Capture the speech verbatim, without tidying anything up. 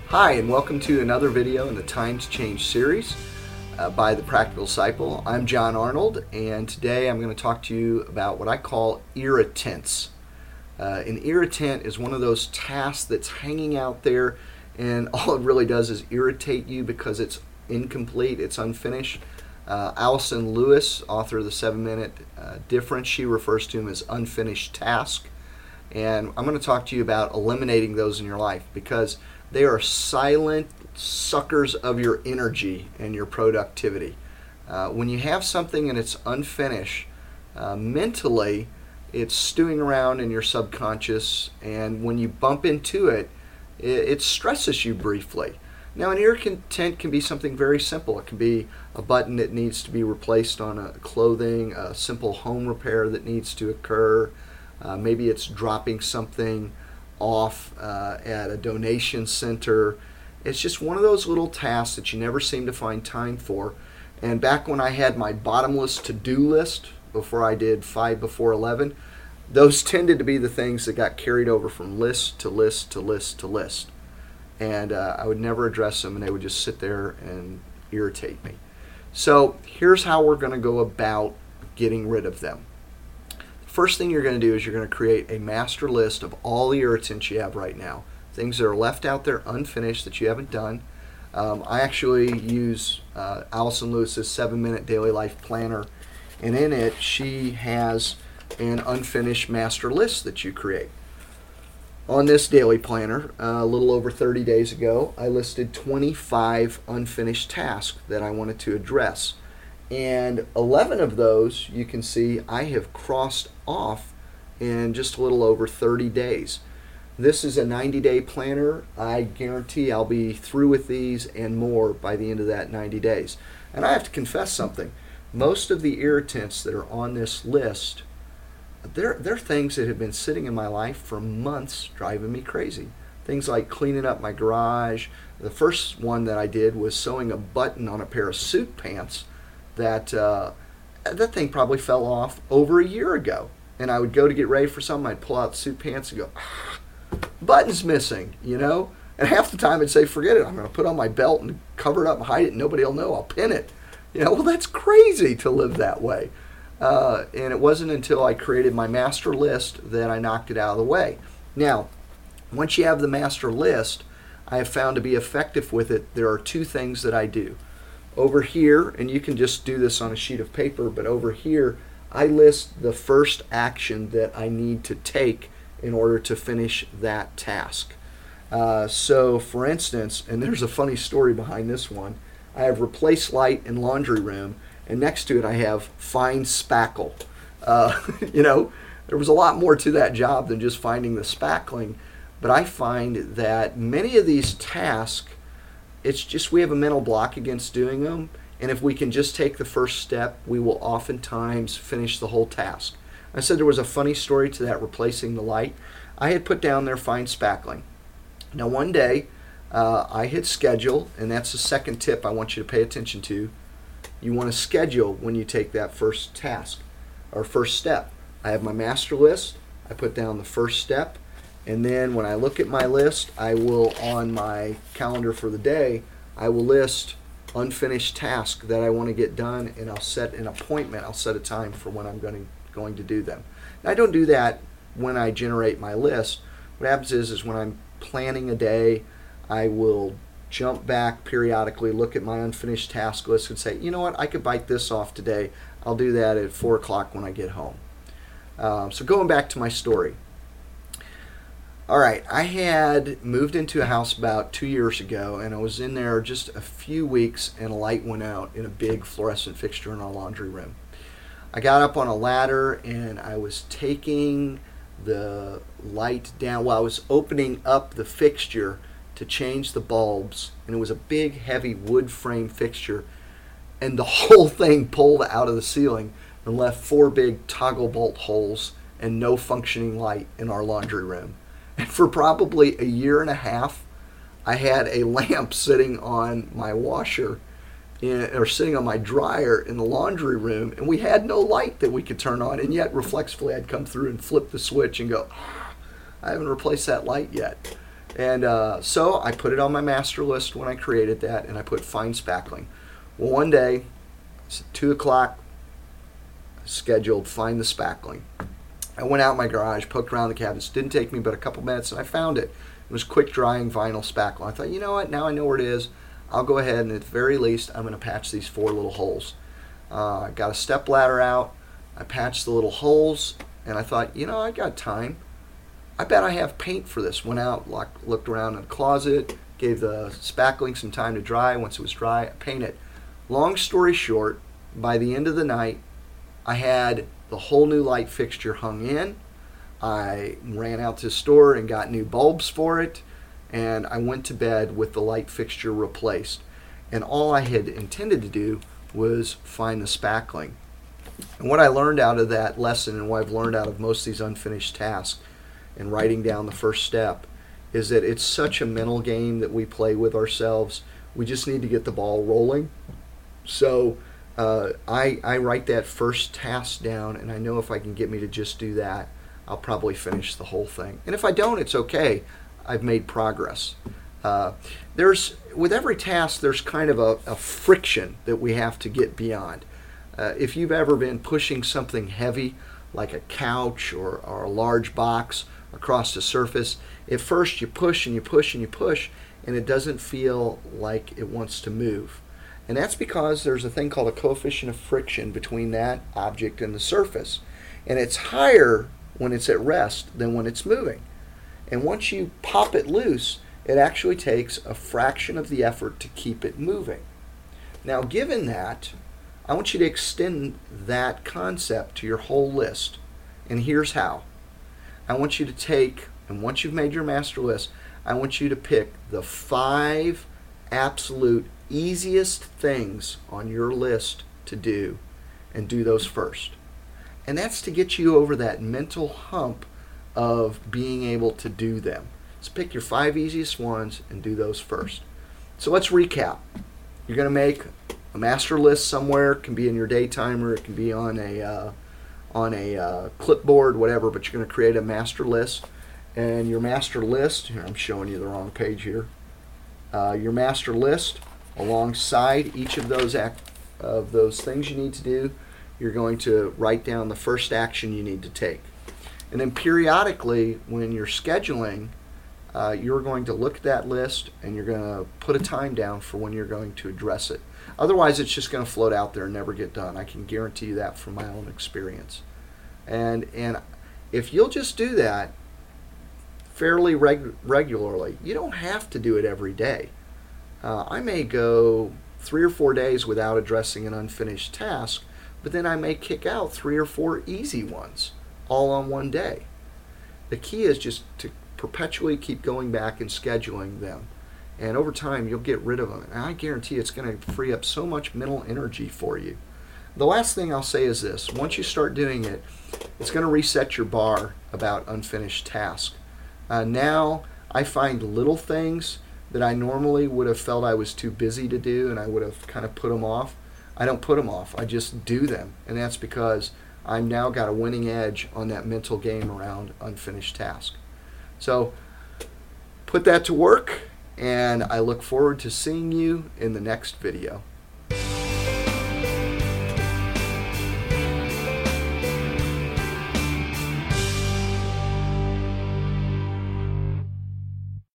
Hi, and welcome to another video in the Times Change series uh, by The Practical Disciple. I'm John Arnold, and today I'm going to talk to you about what I call irritants. Uh, an irritant is one of those tasks that's hanging out there, and all it really does is irritate you because it's incomplete, it's unfinished. Uh, Allison Lewis, author of the seven minute uh, Difference, she refers to them as unfinished tasks. And I'm going to talk to you about eliminating those in your life because they are silent suckers of your energy and your productivity. Uh, when you have something and it's unfinished, uh, mentally it's stewing around in your subconscious, and when you bump into it, it, it stresses you briefly. Now, an irritant can be something very simple. It can be a button that needs to be replaced on a clothing, a simple home repair that needs to occur. Uh, maybe it's dropping something off uh, at a donation center. It's just one of those little tasks that you never seem to find time for. And back when I had my bottomless to-do list, before I did five before eleven, those tended to be the things that got carried over from list to list to list to list. And uh, I would never address them, and they would just sit there and irritate me. So here's how we're going to go about getting rid of them. First thing you're going to do is you're going to create a master list of all the irritants you have right now. Things that are left out there unfinished that you haven't done. Um, I actually use uh, Allison Lewis's seven minute Daily Life Planner, and in it she has an unfinished master list that you create. On this daily planner, uh, a little over thirty days ago, I listed twenty-five unfinished tasks that I wanted to address. And eleven of those, you can see, I have crossed off in just a little over thirty days. This is a ninety day planner. I guarantee I'll be through with these and more by the end of that ninety days. And I have to confess something. Most of the irritants that are on this list, they're, they're things that have been sitting in my life for months, driving me crazy. Things like cleaning up my garage. The first one that I did was sewing a button on a pair of suit pants that uh, that thing probably fell off over a year ago. And I would go to get ready for something, I'd pull out the suit pants and go, ah, button's missing, you know? And half the time I'd say, forget it, I'm going to put on my belt and cover it up and hide it, and nobody will know, I'll pin it. You know, well, that's crazy to live that way. Uh, and it wasn't until I created my master list that I knocked it out of the way. Now, once you have the master list, I have found to be effective with it, there are two things that I do. Over here, and you can just do this on a sheet of paper, but over here, I list the first action that I need to take in order to finish that task. Uh, so, for instance, and there's a funny story behind this one, I have replace light in laundry room, and next to it I have find spackle. Uh, you know, there was a lot more to that job than just finding the spackling, but I find that many of these tasks, it's just we have a mental block against doing them, and if we can just take the first step, we will oftentimes finish the whole task. I said there was a funny story to that replacing the light. I had put down there find spackling. Now one day, uh, I had scheduled, and that's the second tip I want you to pay attention to. You want to schedule when you take that first task, or first step. I have my master list, I put down the first step, and then when I look at my list, I will, on my calendar for the day, I will list unfinished tasks that I want to get done, and I'll set an appointment, I'll set a time for when I'm going to, going to do them. Now, I don't do that when I generate my list. What happens is, is when I'm planning a day, I will jump back periodically, look at my unfinished task list and say, you know what, I could bite this off today. I'll do that at four o'clock when I get home. Um, so going back to my story. All right, I had moved into a house about two years ago, and I was in there just a few weeks, and a light went out in a big fluorescent fixture in our laundry room. I got up on a ladder, and I was taking the light down. Well, I was opening up the fixture to change the bulbs, and it was a big, heavy wood frame fixture, and the whole thing pulled out of the ceiling and left four big toggle bolt holes and no functioning light in our laundry room. And for probably a year and a half, I had a lamp sitting on my washer in, or sitting on my dryer in the laundry room, and we had no light that we could turn on, and yet reflexively I'd come through and flip the switch and go, ah, I haven't replaced that light yet. And uh, so I put it on my master list when I created that, and I put find spackling. Well, one day, it's two o'clock, scheduled, find the spackling. I went out in my garage, poked around the cabinets. Didn't take me but a couple minutes, and I found it. It was quick drying vinyl spackle. I thought, you know what, now I know where it is. I'll go ahead and at the very least, I'm going to patch these four little holes. Uh, I got a step ladder out. I patched the little holes, and I thought, you know, I got time. I bet I have paint for this. Went out, looked, looked around in the closet, gave the spackling some time to dry. Once it was dry, I painted. Long story short, by the end of the night, I had the whole new light fixture hung in. I ran out to the store and got new bulbs for it, and I went to bed with the light fixture replaced. And all I had intended to do was find the spackling. And what I learned out of that lesson, and what I've learned out of most of these unfinished tasks and writing down the first step, is that it's such a mental game that we play with ourselves. We just need to get the ball rolling. So uh, I, I write that first task down, and I know if I can get me to just do that, I'll probably finish the whole thing. And if I don't, it's okay. I've made progress. Uh, there's with every task, there's kind of a, a friction that we have to get beyond. Uh, if you've ever been pushing something heavy, like a couch or, or a large box across the surface, at first you push and you push and you push, and it doesn't feel like it wants to move. And that's because there's a thing called a coefficient of friction between that object and the surface. And it's higher when it's at rest than when it's moving. And once you pop it loose, it actually takes a fraction of the effort to keep it moving. Now, given that, I want you to extend that concept to your whole list. And here's how. I want you to take, and once you've made your master list, I want you to pick the five absolute easiest things on your list to do, and do those first. And that's to get you over that mental hump of being able to do them. So pick your five easiest ones and do those first. So let's recap. You're going to make a master list somewhere. It can be in your day timer. It can be on a uh, on a uh, clipboard, whatever. But you're going to create a master list. And your master list, here I'm showing you the wrong page here. Uh, your master list, alongside each of those act of those things you need to do, you're going to write down the first action you need to take. And then periodically, when you're scheduling, uh, you're going to look at that list and you're going to put a time down for when you're going to address it. Otherwise, it's just going to float out there and never get done. I can guarantee you that from my own experience. And and if you'll just do that fairly reg regularly, you don't have to do it every day. Uh, I may go three or four days without addressing an unfinished task, but then I may kick out three or four easy ones all on one day. The key is just to perpetually keep going back and scheduling them. And over time, you'll get rid of them. And I guarantee it's going to free up so much mental energy for you. The last thing I'll say is this. Once you start doing it, it's going to reset your bar about unfinished tasks. Uh, now, I find little things that I normally would have felt I was too busy to do and I would have kind of put them off. I don't put them off. I just do them. And that's because I've now got a winning edge on that mental game around unfinished tasks. So put that to work, and I look forward to seeing you in the next video.